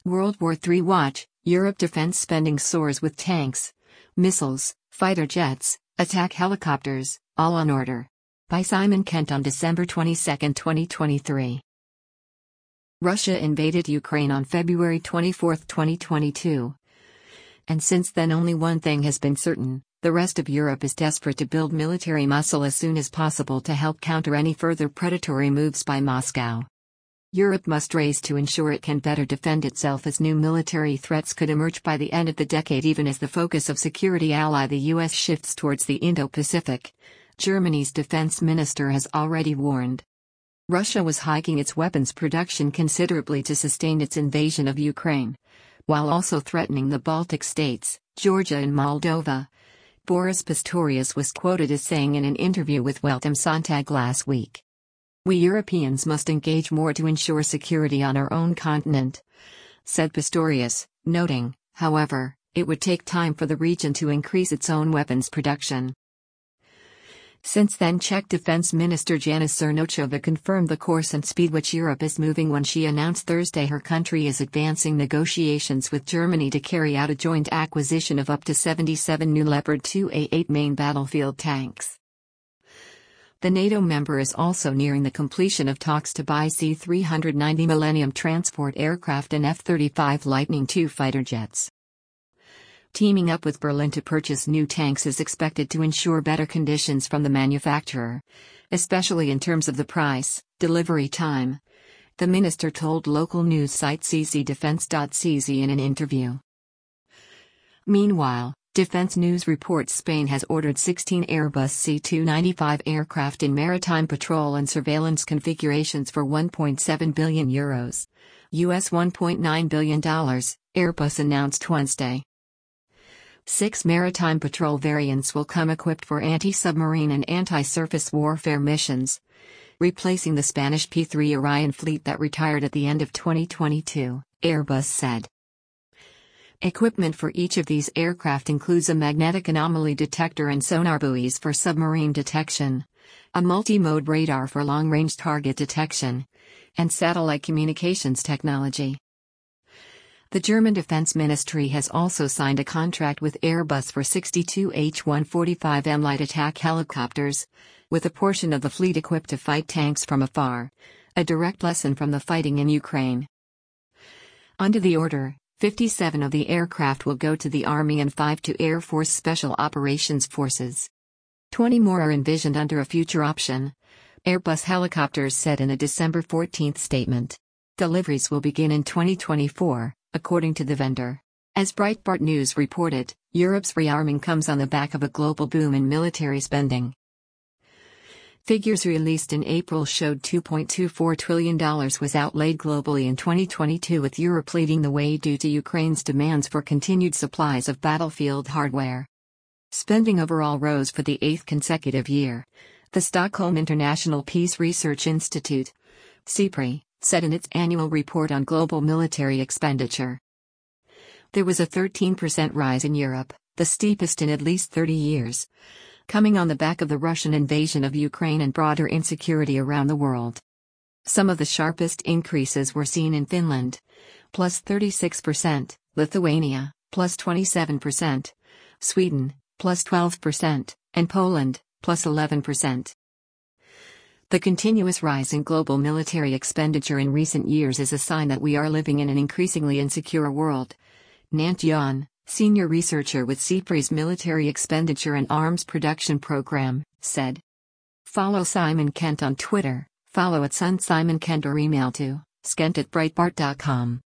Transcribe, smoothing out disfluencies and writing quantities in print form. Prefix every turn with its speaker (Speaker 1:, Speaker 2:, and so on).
Speaker 1: World War III watch, Europe defense spending soars with tanks, missiles, fighter jets, attack helicopters, all on order. By Simon Kent on December 22, 2023. Russia invaded Ukraine on February 24, 2022. And since then only one thing has been certain: the rest of Europe is desperate to build military muscle as soon as possible to help counter any further predatory moves by Moscow. Europe must race to ensure it can better defend itself, as new military threats could emerge by the end of the decade, even as the focus of security ally the US shifts towards the Indo-Pacific. Germany's defense minister has already warned. Russia was hiking its weapons production considerably to sustain its invasion of Ukraine, while also threatening the Baltic states, Georgia and Moldova. Boris Pistorius was quoted as saying in an interview with Welt am Sonntag last week, "We Europeans must engage more to ensure security on our own continent," said Pistorius, noting, however, it would take time for the region to increase its own weapons production. Since then, Czech Defense Minister Jana Černochová confirmed the course and speed which Europe is moving when she announced Thursday her country is advancing negotiations with Germany to carry out a joint acquisition of up to 77 new Leopard 2A8 main battlefield tanks. The NATO member is also nearing the completion of talks to buy C-390 Millennium transport aircraft and F-35 Lightning II fighter jets. Teaming up with Berlin to purchase new tanks is expected to ensure better conditions from the manufacturer, especially in terms of the price, delivery time, the minister told local news site ccdefense.cz in an interview. Meanwhile, Defense News reports Spain has ordered 16 Airbus C-295 aircraft in maritime patrol and surveillance configurations for €1.7 billion, US $1.9 billion, Airbus announced Wednesday. 6 maritime patrol variants will come equipped for anti-submarine and anti-surface warfare missions, replacing the Spanish P-3 Orion fleet that retired at the end of 2022, Airbus said. Equipment for each of these aircraft includes a magnetic anomaly detector and sonar buoys for submarine detection, a multi-mode radar for long-range target detection, and satellite communications technology. The German Defense Ministry has also signed a contract with Airbus for 62 H-145M light attack helicopters, with a portion of the fleet equipped to fight tanks from afar, a direct lesson from the fighting in Ukraine. Under the order, 57 of the aircraft will go to the Army and 5 to Air Force Special Operations Forces. 20 more are envisioned under a future option, Airbus Helicopters said in a December 14 statement. Deliveries will begin in 2024. According to the vendor. As Breitbart News reported, Europe's rearming comes on the back of a global boom in military spending. Figures released in April showed $2.24 trillion was outlaid globally in 2022, with Europe leading the way due to Ukraine's demands for continued supplies of battlefield hardware. Spending overall rose for the 8th consecutive year, the Stockholm International Peace Research Institute, SIPRI, said in its annual report on global military expenditure. There was a 13% rise in Europe, the steepest in at least 30 years, coming on the back of the Russian invasion of Ukraine and broader insecurity around the world. Some of the sharpest increases were seen in Finland, plus 36%, Lithuania, plus 27%, Sweden, plus 12%, and Poland, plus 11%. The continuous rise in global military expenditure in recent years is a sign that we are living in an increasingly insecure world, Nant Yan, senior researcher with SIPRI's Military Expenditure and Arms Production Program, said. Follow Simon Kent on Twitter, follow @SunSimonKent or email to skent@breitbart.com.